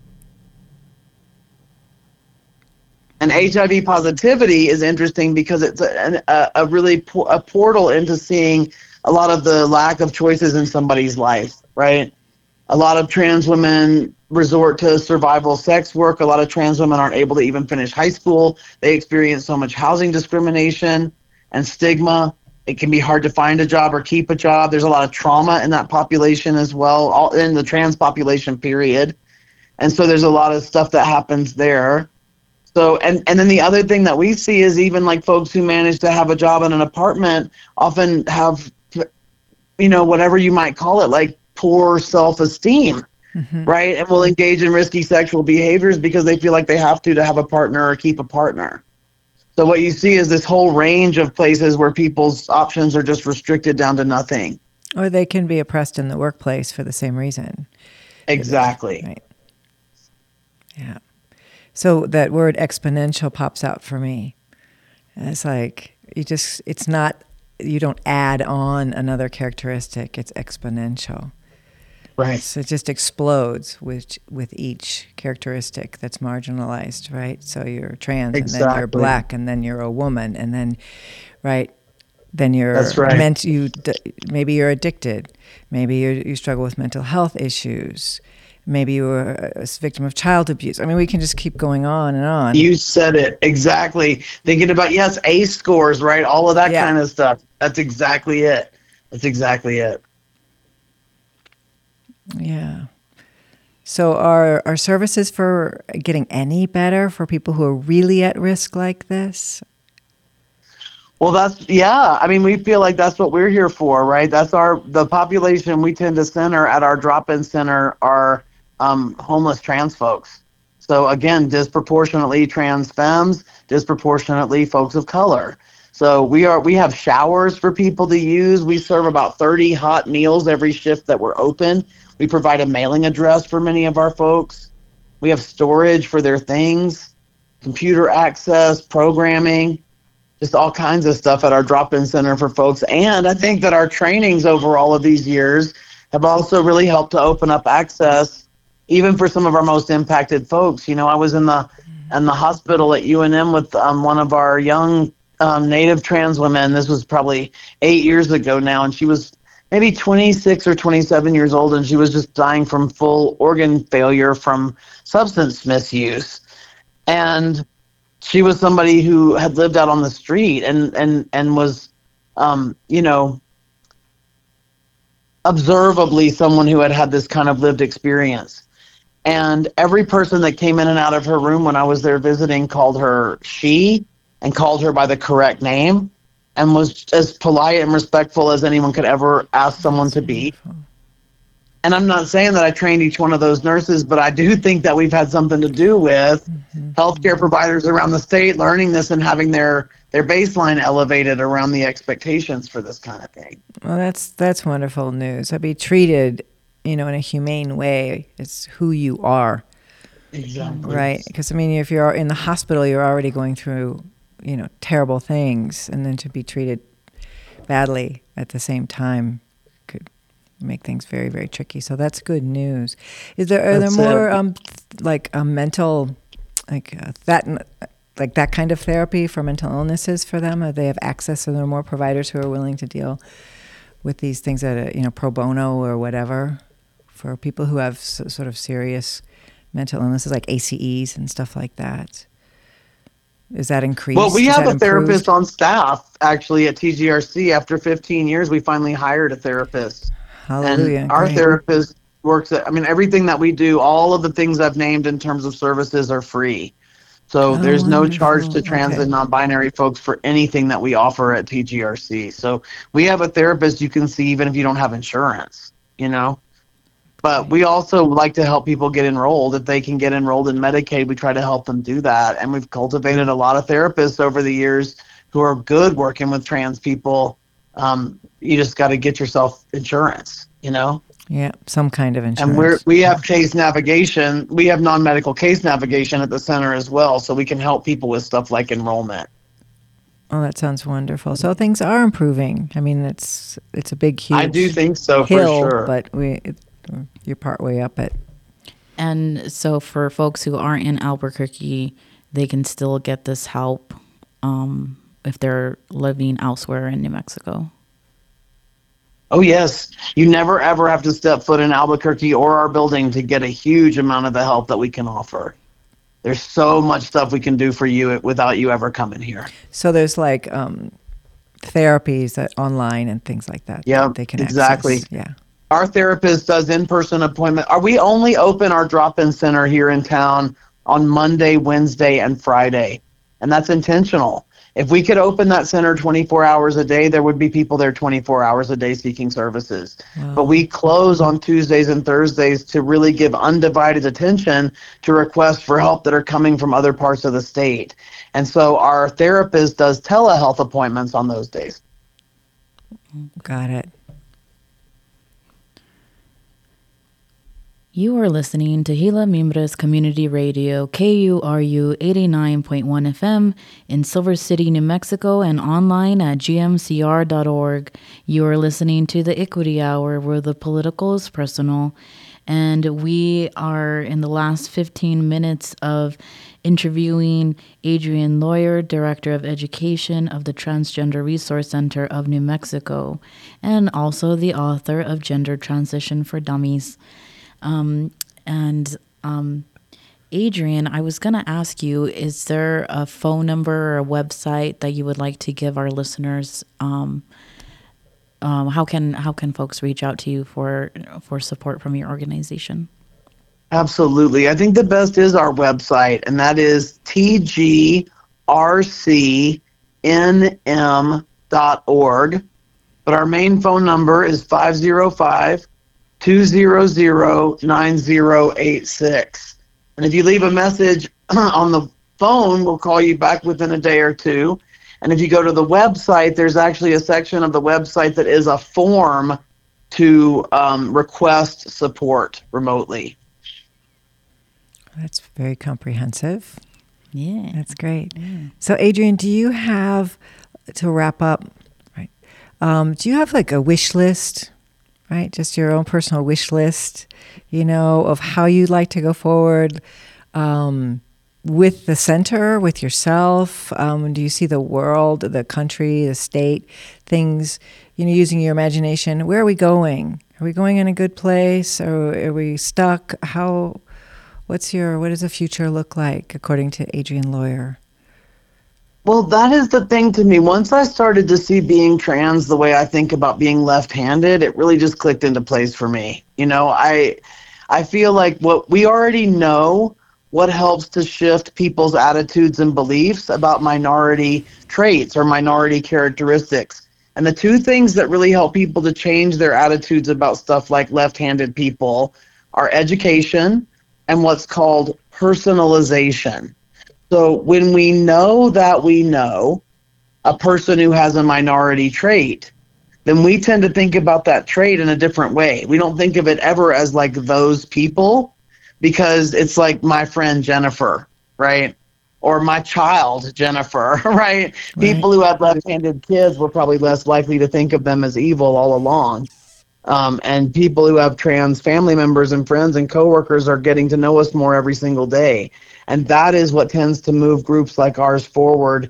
And HIV positivity is interesting because it's a really a portal into seeing a lot of the lack of choices in somebody's life, right? A lot of trans women resort to survival sex work. A lot of trans women aren't able to even finish high school. They experience so much housing discrimination and stigma. It can be hard to find a job or keep a job. There's a lot of trauma in that population as well, all in the trans population, period. And so there's a lot of stuff that happens there. So, and then the other thing that we see is even like folks who manage to have a job in an apartment often have, whatever you might call it, like poor self-esteem. Mm-hmm. Right? And will engage in risky sexual behaviors because they feel like they have to have a partner or keep a partner. So what you see is this whole range of places where people's options are just restricted down to nothing. Or they can be oppressed in the workplace for the same reason. Exactly. Right. Yeah. So that word exponential pops out for me. And it's like, you don't add on another characteristic. It's exponential. Right. So it just explodes with each characteristic that's marginalized, right? So you're trans, and then you're black, and then you're a woman, and then, right, then you're that's right. Maybe you're addicted, maybe you struggle with mental health issues, maybe you were a victim of child abuse. I mean, we can just keep going on and on. You said it exactly. Thinking about ACE scores, right? All of that kind of stuff. That's exactly it. Yeah. So are services for getting any better for people who are really at risk like this? Well, I mean, we feel like that's what we're here for, right? That's the population we tend to center at our drop-in center are homeless trans folks. So again, disproportionately trans femmes, disproportionately folks of color. So we have showers for people to use. We serve about 30 hot meals every shift that we're open. We provide a mailing address for many of our folks. We have storage for their things, computer access, programming, just all kinds of stuff at our drop-in center for folks. And I think that our trainings over all of these years have also really helped to open up access, even for some of our most impacted folks. You know, I was in the hospital at UNM with one of our young Native trans women. This was probably 8 years ago now, and she was maybe 26 or 27 years old, and she was just dying from full organ failure from substance misuse. And she was somebody who had lived out on the street and was, observably someone who had this kind of lived experience. And every person that came in and out of her room when I was there visiting called her she and called her by the correct name and was as polite and respectful as anyone could ever ask someone to be. And I'm not saying that I trained each one of those nurses, but I do think that we've had something to do with healthcare providers around the state learning this and having their baseline elevated around the expectations for this kind of thing. Well, that's wonderful news. I'd be treated, in a humane way. It's who you are. Exactly. Right? Because, I mean, if you're in the hospital, you're already going through, terrible things, and then to be treated badly at the same time could make things very, very tricky. So that's good news. Are there more mental, that kind of therapy for mental illnesses for them? Or they have access? Are there more providers who are willing to deal with these things at pro bono or whatever for people who have sort of serious mental illnesses like ACEs and stuff like that? Is that increased? Well, we have a therapist improved? on staff actually at TGRC. After 15 years, we finally hired a therapist. Hallelujah. And our therapist works everything that we do, all of the things I've named in terms of services are free. So there's no charge to trans and non-binary folks for anything that we offer at TGRC. So we have a therapist you can see even if you don't have insurance, But we also like to help people get enrolled. If they can get enrolled in Medicaid, we try to help them do that. And we've cultivated a lot of therapists over the years who are good working with trans people. You just got to get yourself insurance, Yeah, some kind of insurance. And we have case navigation. We have non-medical case navigation at the center as well, so we can help people with stuff like enrollment. Oh, that sounds wonderful. So things are improving. I mean, it's a big, huge I do think so, hill, for sure. But you're partway up it. And so for folks who aren't in Albuquerque, they can still get this help if they're living elsewhere in New Mexico. Oh, yes. You never, ever have to step foot in Albuquerque or our building to get a huge amount of the help that we can offer. There's so much stuff we can do for you without you ever coming here. So there's therapies online and things like that. Yeah, they can exactly. access. Yeah. Our therapist does in-person appointment. We only open our drop-in center here in town on Monday, Wednesday, and Friday. And that's intentional. If we could open that center 24 hours a day, there would be people there 24 hours a day seeking services. Wow. But we close on Tuesdays and Thursdays to really give undivided attention to requests for help that are coming from other parts of the state. And so our therapist does telehealth appointments on those days. Got it. You are listening to Gila Mimbres Community Radio, KURU 89.1 FM in Silver City, New Mexico, and online at gmcr.org. You are listening to the Equity Hour, where the political is personal. And we are in the last 15 minutes of interviewing Adrienne Lawyer, Director of Education of the Transgender Resource Center of New Mexico, and also the author of Gender Transition for Dummies. Adrienne, I was going to ask you, is there a phone number or a website that you would like to give our listeners? How can folks reach out to you for support from your organization? Absolutely. I think the best is our website, and that is tgrcnm.org. But our main phone number is 505-200-9086. And if you leave a message on the phone, we'll call you back within a day or two. And if you go to the website, there's actually a section of the website that is a form to request support remotely. That's very comprehensive. Yeah. That's great. Yeah. So, Adrienne, do you have, to wrap up, right? Do you have like a wish list, right? Just your own personal wish list, of how you'd like to go forward with the center, with yourself? Do you see the world, the country, the state, things, using your imagination? Where are we going? Are we going in a good place, or are we stuck? What does the future look like, according to Adrienne Lawyer? Well, that is the thing to me. Once I started to see being trans the way I think about being left-handed, it really just clicked into place for me. I feel like what we already know, what helps to shift people's attitudes and beliefs about minority traits or minority characteristics. And the two things that really help people to change their attitudes about stuff like left-handed people are education and what's called personalization. So when we know that we know a person who has a minority trait, then we tend to think about that trait in a different way. We don't think of it ever as like those people, because it's like my friend Jennifer, right? Or my child Jennifer, right? People who have left-handed kids were probably less likely to think of them as evil all along. And people who have trans family members and friends and coworkers are getting to know us more every single day. And that is what tends to move groups like ours forward,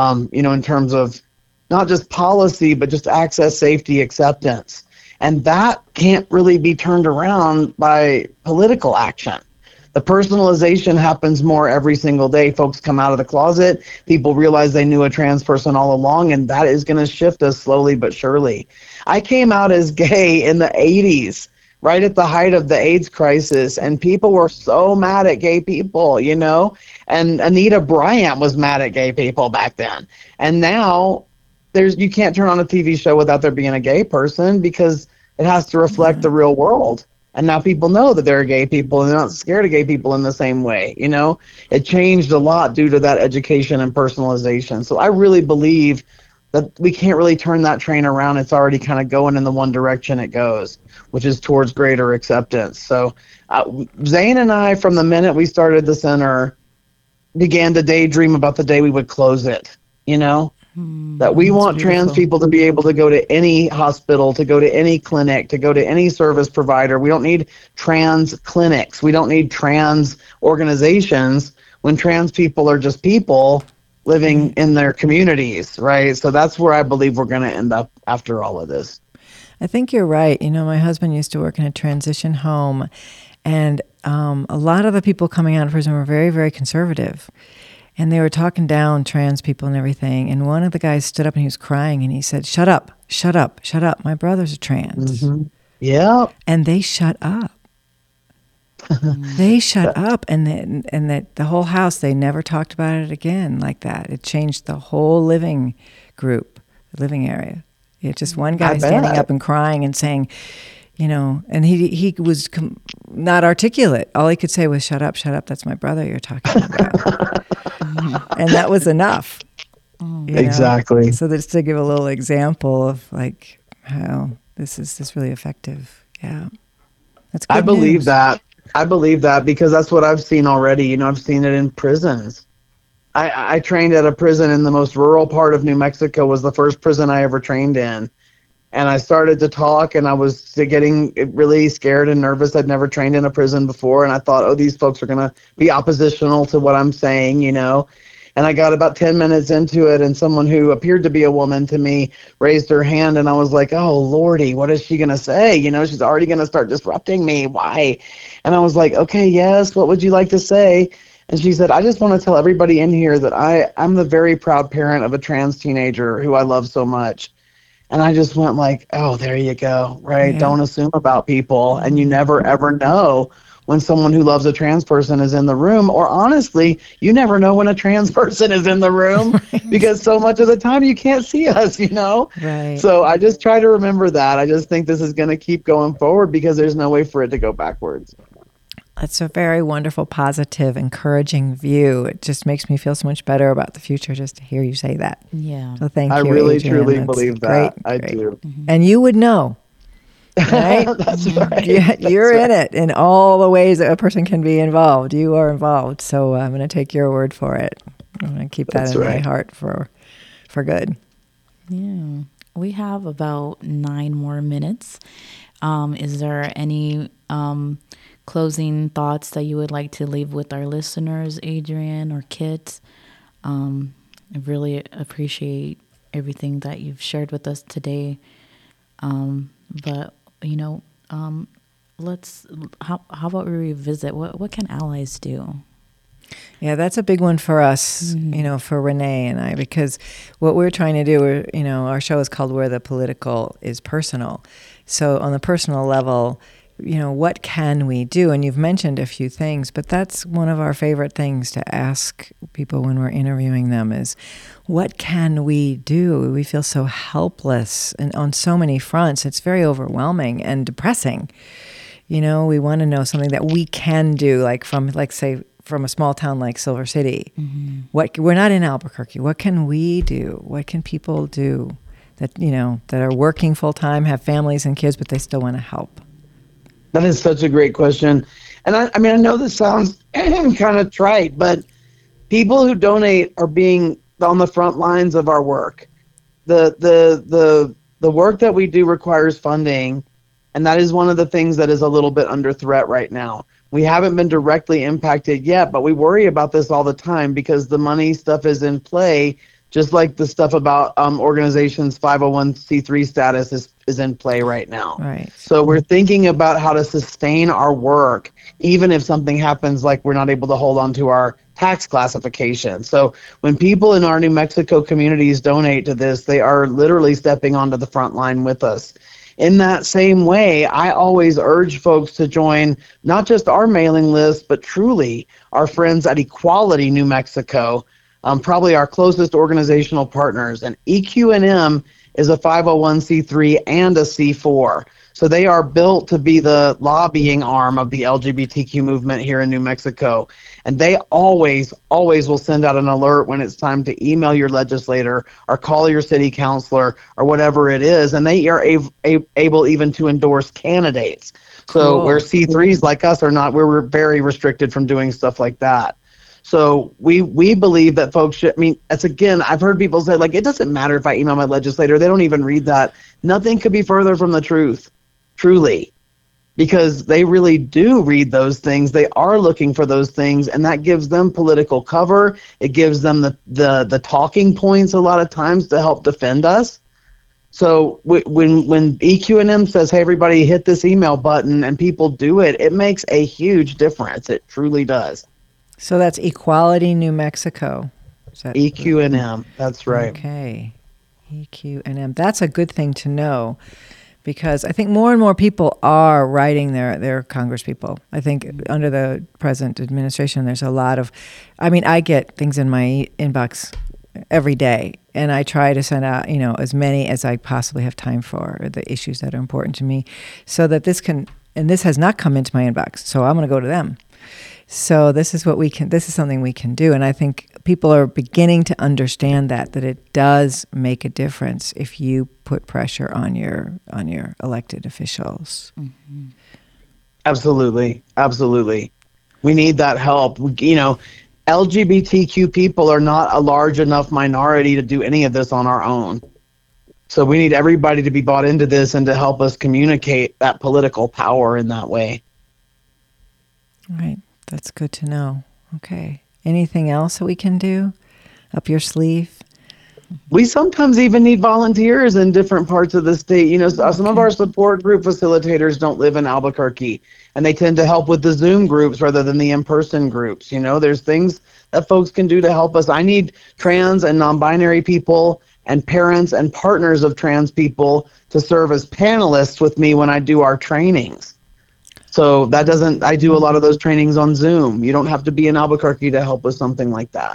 in terms of not just policy, but just access, safety, acceptance. And that can't really be turned around by political action. The personalization happens more every single day. Folks come out of the closet, people realize they knew a trans person all along, and that is going to shift us slowly but surely. I came out as gay in the 80s, right at the height of the AIDS crisis, and people were so mad at gay people, and Anita Bryant was mad at gay people back then. And now you can't turn on a TV show without there being a gay person, because it has to reflect the real world. And now people know that there are gay people, and they're not scared of gay people in the same way. It changed a lot due to that education and personalization. So I really believe that we can't really turn that train around. It's already kind of going in the one direction it goes, which is towards greater acceptance. So Zane and I, from the minute we started the center, began to daydream about the day we would close it, that we want trans people to be able to go to any hospital, to go to any clinic, to go to any service provider. We don't need trans clinics. We don't need trans organizations when trans people are just people living in their communities, right? So that's where I believe we're going to end up after all of this. I think you're right. My husband used to work in a transition home, and a lot of the people coming out of prison were very, very conservative. And they were talking down trans people and everything. And one of the guys stood up and he was crying and he said, "Shut up, shut up, shut up. My brothers are trans." Mm-hmm. Yeah. And they shut up. They shut up. And that the whole house, they never talked about it again like that. It changed the whole living group, the living area. Just one guy standing up and crying and saying, and he was not articulate. All he could say was, shut up, that's my brother you're talking about." And that was enough. Exactly. So just to give a little example of like how this is really effective. Yeah. That's good I believe news. that. I believe that because that's what I've seen already. You know, I've seen it in prisons. I trained at a prison in the most rural part of New Mexico. Was the first prison I ever trained in. And I started to talk, and I was getting really scared and nervous. I'd never trained in a prison before, and I thought, oh, these folks are going to be oppositional to what I'm saying, you know. And I got about 10 minutes into it, and someone who appeared to be a woman to me raised her hand, and I was like, oh, Lordy, what is she going to say? You know, she's already going to start disrupting me. Why? And I was like, okay, yes, what would you like to say? And she said, I just want to tell everybody in here that I'm the very proud parent of a trans teenager who I love so much. And I just went like, oh, there you go, right? Yeah. Don't assume about people. And you never, ever know when someone who loves a trans person is in the room. Or honestly, you never know when a trans person is in the room because so much of the time you can't see us, you know? Right. So I just try to remember that. I just think this is going to keep going forward because there's no way for it to go backwards. That's a very wonderful, positive, encouraging view. It just makes me feel so much better about the future just to hear you say that. Yeah. So thank you, I really, Adrienne. truly That's believe that. I do. Mm-hmm. And you would know, right? That's right. You're in it in all the ways that a person can be involved. You are involved. So I'm going to take your word for it. I'm going to keep that in my heart for good. Yeah. We have about 9 more minutes. Is there any closing thoughts that you would like to leave with our listeners, Adrienne or Kit? I really appreciate everything that you've shared with us today. But you know, how about we revisit what can allies do? Yeah, that's a big one for us, you know, for Renee and I, because what we're trying to do, you know, our show is called Where the Political is Personal. So on the personal level, you know, what can we do? And you've mentioned a few things, but that's one of our favorite things to ask people when we're interviewing them is, what can we do? We feel so helpless and on so many fronts. It's very overwhelming and depressing. You know, we want to know something that we can do, like say, from a small town like Silver City. We're not in Albuquerque. What can we do? What can people do that, you know, that are working full time, have families and kids, but they still want to help? That is such a great question. And I mean, I know this sounds kind of trite, but people who donate are being on the front lines of our work. The work that we do requires funding, and that is one of the things that is a little bit under threat right now. We haven't been directly impacted yet, but we worry about this all the time because the money stuff is in play, just like the stuff about organizations' 501c3 status is in play right now. Right. So we're thinking about how to sustain our work, even if something happens like we're not able to hold on to our tax classification. So when people in our New Mexico communities donate to this, they are literally stepping onto the front line with us. In that same way, I always urge folks to join not just our mailing list, but truly our friends at Equality New Mexico, probably our closest organizational partners. And EQ&M is a 501c3 and a C4. So they are built to be the lobbying arm of the LGBTQ movement here in New Mexico. And they always will send out an alert when it's time to email your legislator or call your city councilor or whatever it is. And they are able even to endorse candidates. So Cool. Where C3s like us are not, we're very restricted from doing stuff like that. So we believe that folks should, I mean, it's again, I've heard people say, like, it doesn't matter if I email my legislator. They don't even read that. Nothing could be further from the truth, truly, because they really do read those things. They are looking for those things, and that gives them political cover. It gives them the talking points a lot of times to help defend us. So when EQ&M says, hey, everybody hit this email button, and people do it, it makes a huge difference. It truly does. So that's Equality New Mexico. Is that EQ&M, that's right. Okay, EQ&M. That's a good thing to know because I think more and more people are writing their congresspeople. I think under the present administration, there's a lot of, I mean, I get things in my inbox every day, and I try to send out, you know, as many as I possibly have time for, the issues that are important to me, so that this has not come into my inbox, so I'm going to go to them. So this is something we can do. And I think people are beginning to understand that it does make a difference if you put pressure on your elected officials. Mm-hmm. Absolutely. Absolutely. We need that help. LGBTQ people are not a large enough minority to do any of this on our own. So we need everybody to be bought into this and to help us communicate that political power in that way. Right. That's good to know. Okay. Anything else that we can do up your sleeve? We sometimes even need volunteers in different parts of the state. Some of our support group facilitators don't live in Albuquerque, and they tend to help with the Zoom groups rather than the in-person groups. There's things that folks can do to help us. I need trans and non-binary people and parents and partners of trans people to serve as panelists with me when I do our trainings. So I do a lot of those trainings on Zoom. You don't have to be in Albuquerque to help with something like that.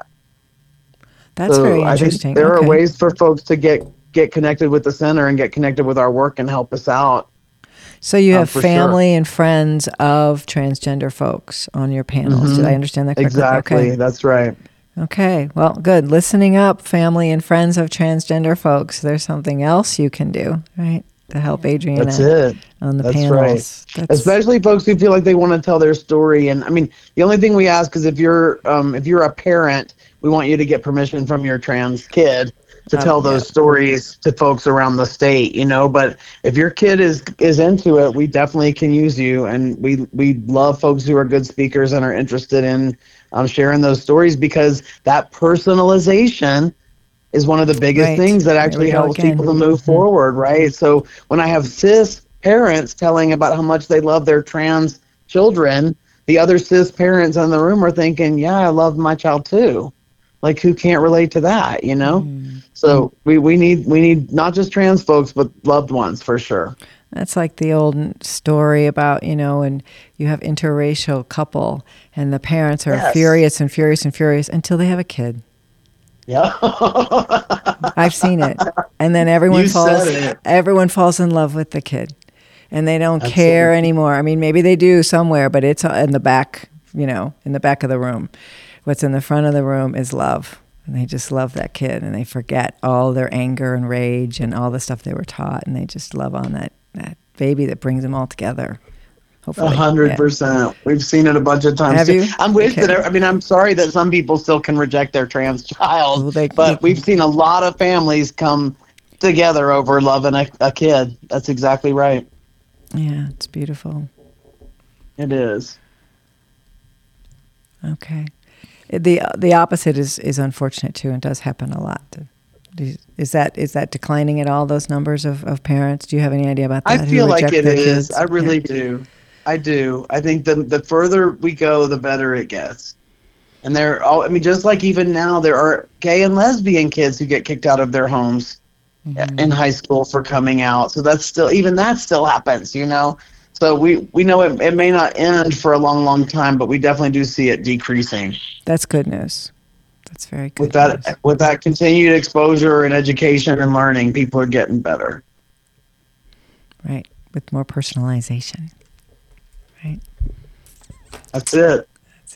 That's very interesting. I think there are ways for folks to get connected with the center and get connected with our work and help us out. So you have family and friends of transgender folks on your panels. Did I understand that correctly? Exactly. Okay. That's right. Okay. Well, good. Listening up, family and friends of transgender folks. There's something else you can do, right? To help Adriana on the panels. Right. Especially folks who feel like they want to tell their story. And the only thing we ask is if you're a parent, we want you to get permission from your trans kid to tell those stories to folks around the state, But if your kid is into it, we definitely can use you. And we love folks who are good speakers and are interested in sharing those stories, because that personalization is one of the biggest things that actually helps people to move forward, right? So when I have cis parents telling about how much they love their trans children, the other cis parents in the room are thinking, yeah, I love my child too. Like, who can't relate to that, So we need not just trans folks, but loved ones for sure. That's like the old story about, and you have interracial couple and the parents are furious and furious and furious until they have a kid. Yeah. I've seen it. And then everyone falls in love with the kid. And they don't care anymore. Maybe they do somewhere, but it's in the back, in the back of the room. What's in the front of the room is love. And they just love that kid, and they forget all their anger and rage and all the stuff they were taught, and they just love on that baby that brings them all together. 100%. We've seen it a bunch of times. Have you? I'm sorry that some people still can reject their trans child, but we've seen a lot of families come together over loving a kid. That's exactly right. Yeah, it's beautiful. It is. Okay. The opposite is unfortunate too, and does happen a lot. Is that declining at all, those numbers of parents? Do you have any idea about that? I feel like it is. I really do. I do. I think the further we go, the better it gets. And just like even now, there are gay and lesbian kids who get kicked out of their homes in high school for coming out. So that still happens, So we know it may not end for a long, long time, but we definitely do see it decreasing. That's good news. That's very good. With that continued exposure and education and learning, people are getting better. Right. With more personalization. Right. That's it.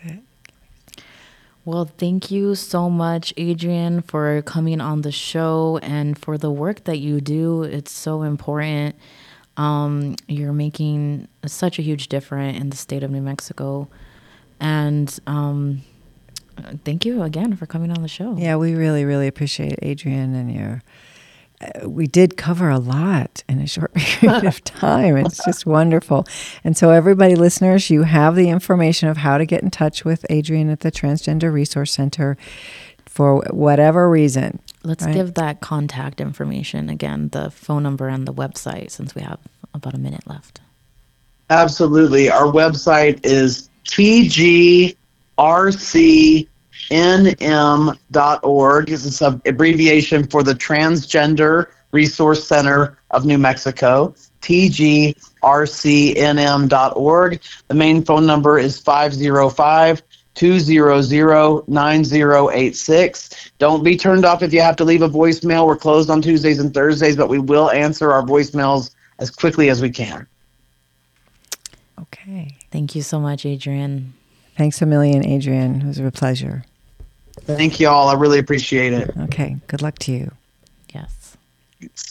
Well, thank you so much, Adrian, for coming on the show and for the work that you do. It's so important. You're making such a huge difference in the state of New Mexico. And thank you again for coming on the show. Yeah, we really, really appreciate Adrian and we did cover a lot in a short period of time. It's just wonderful. And so everybody, listeners, you have the information of how to get in touch with Adrian at the Transgender Resource Center for whatever reason. Let's give that contact information again, the phone number and the website, since we have about a minute left. Absolutely. Our website is tgrcnm.org. It's an abbreviation for the Transgender Resource Center of New Mexico, tgrcnm.org. The main phone number is 505-200-9086. Don't be turned off if you have to leave a voicemail. We're closed on Tuesdays and Thursdays, but we will answer our voicemails as quickly as we can. Okay. Thank you so much, Adrian. Thanks a million, Adrian. It was a pleasure. Thank you all. I really appreciate it. Okay. Good luck to you. Yes.